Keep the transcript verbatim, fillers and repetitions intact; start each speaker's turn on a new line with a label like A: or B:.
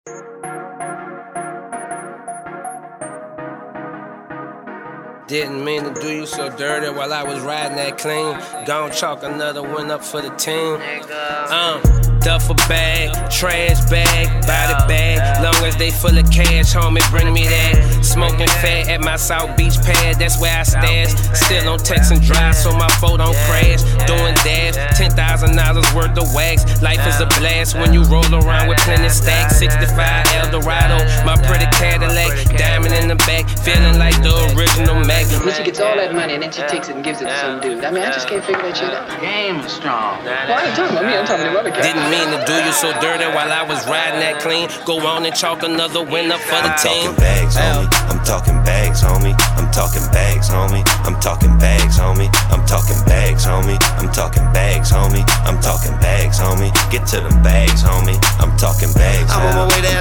A: Didn't mean to do you so dirty while I was riding that clean. Gon' chalk another one up for the team. Um, duffel bag, trash bag, body bag. Long as they full of cash, homie, bring me that. Smoking fat at my South Beach pad, that's where I stash. Still on text and drive, so my phone don't crash. Doing dabs, ten thousand dollars worth of wax. Life is a blast when you roll around with plenty stacks. sixty-five Eldorado, my pretty Cadillac. Diamond in the back, feeling like the original Mac.
B: When she gets all that money and then she takes it and gives it to some dude. I mean, I just can't figure that shit out.
C: The game is strong.
B: Well, I ain't talking about me, I'm talking about the other guy.
A: Didn't mean to do you so dirty while I was riding that clean. Go on and chalk another win up for the team.
D: I'm talking bags, homie. I'm talking bags, homie. I'm talking bags, homie. I'm talking bags, homie. I'm talking bags, homie. I'm talking bags, homie. I'm talking bags, homie. Get to them bags, homie. I'm talking bags. I'm on my way down.